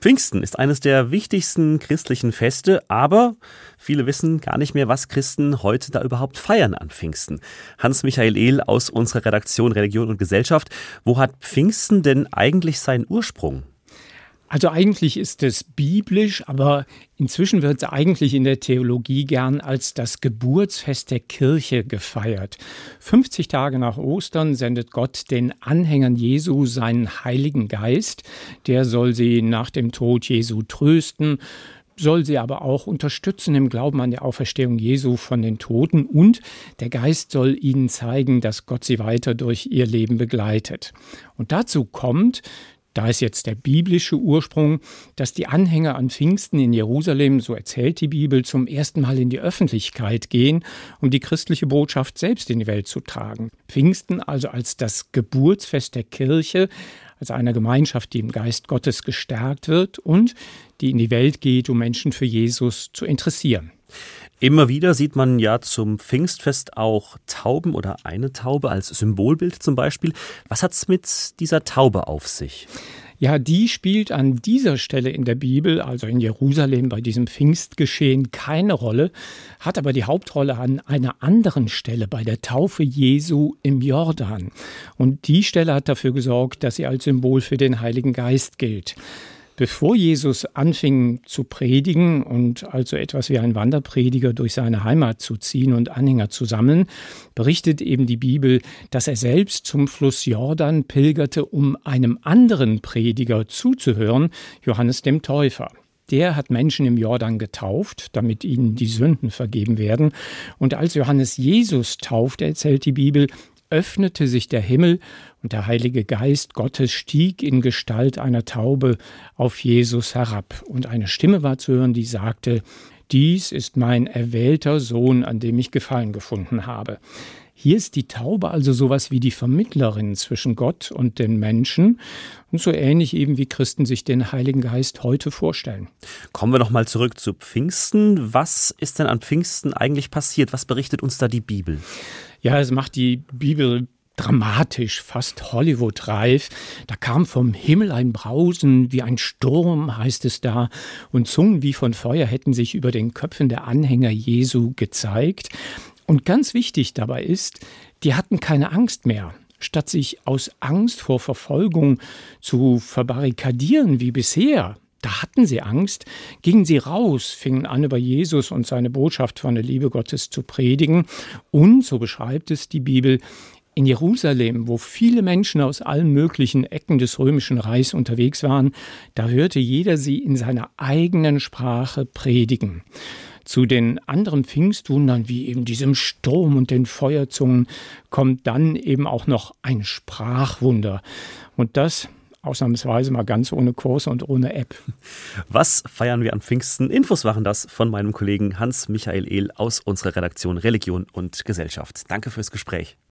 Pfingsten ist eines der wichtigsten christlichen Feste, aber viele wissen gar nicht mehr, was Christen heute da überhaupt feiern an Pfingsten. Hans-Michael Ehl aus unserer Redaktion Religion und Gesellschaft. Wo hat Pfingsten denn eigentlich seinen Ursprung? Also eigentlich ist es biblisch, aber inzwischen wird es eigentlich in der Theologie gern als das Geburtsfest der Kirche gefeiert. 50 Tage nach Ostern sendet Gott den Anhängern Jesu seinen Heiligen Geist. Der soll sie nach dem Tod Jesu trösten, soll sie aber auch unterstützen im Glauben an die Auferstehung Jesu von den Toten, und der Geist soll ihnen zeigen, dass Gott sie weiter durch ihr Leben begleitet. Und dazu kommt, da ist jetzt der biblische Ursprung, dass die Anhänger an Pfingsten in Jerusalem, so erzählt die Bibel, zum ersten Mal in die Öffentlichkeit gehen, um die christliche Botschaft selbst in die Welt zu tragen. Pfingsten also als das Geburtsfest der Kirche, als einer Gemeinschaft, die im Geist Gottes gestärkt wird und die in die Welt geht, um Menschen für Jesus zu interessieren. Immer wieder sieht man ja zum Pfingstfest auch Tauben oder eine Taube als Symbolbild zum Beispiel. Was hat es mit dieser Taube auf sich? Ja, die spielt an dieser Stelle in der Bibel, also in Jerusalem bei diesem Pfingstgeschehen, keine Rolle, hat aber die Hauptrolle an einer anderen Stelle bei der Taufe Jesu im Jordan. Und die Stelle hat dafür gesorgt, dass sie als Symbol für den Heiligen Geist gilt. Bevor Jesus anfing zu predigen und also etwas wie ein Wanderprediger durch seine Heimat zu ziehen und Anhänger zu sammeln, berichtet eben die Bibel, dass er selbst zum Fluss Jordan pilgerte, um einem anderen Prediger zuzuhören, Johannes dem Täufer. Der hat Menschen im Jordan getauft, damit ihnen die Sünden vergeben werden. Und als Johannes Jesus taufte, erzählt die Bibel, öffnete sich der Himmel und der Heilige Geist Gottes stieg in Gestalt einer Taube auf Jesus herab. Und eine Stimme war zu hören, die sagte: Dies ist mein erwählter Sohn, an dem ich Gefallen gefunden habe. Hier ist die Taube also sowas wie die Vermittlerin zwischen Gott und den Menschen und so ähnlich eben wie Christen sich den Heiligen Geist heute vorstellen. Kommen wir noch mal zurück zu Pfingsten. Was ist denn an Pfingsten eigentlich passiert? Was berichtet uns da die Bibel? Ja, es macht die Bibel dramatisch, fast Hollywood-reif. Da kam vom Himmel ein Brausen wie ein Sturm, heißt es da, und Zungen wie von Feuer hätten sich über den Köpfen der Anhänger Jesu gezeigt. Und ganz wichtig dabei ist, die hatten keine Angst mehr. Statt sich aus Angst vor Verfolgung zu verbarrikadieren wie bisher, da hatten sie Angst, gingen sie raus, fingen an, über Jesus und seine Botschaft von der Liebe Gottes zu predigen. Und, so beschreibt es die Bibel, in Jerusalem, wo viele Menschen aus allen möglichen Ecken des Römischen Reichs unterwegs waren, da hörte jeder sie in seiner eigenen Sprache predigen. Zu den anderen Pfingstwundern, wie eben diesem Sturm und den Feuerzungen, kommt dann eben auch noch ein Sprachwunder. Und das ausnahmsweise mal ganz ohne Kurs und ohne App. Was feiern wir an Pfingsten? Infos waren das von meinem Kollegen Hans-Michael Ehl aus unserer Redaktion Religion und Gesellschaft. Danke fürs Gespräch.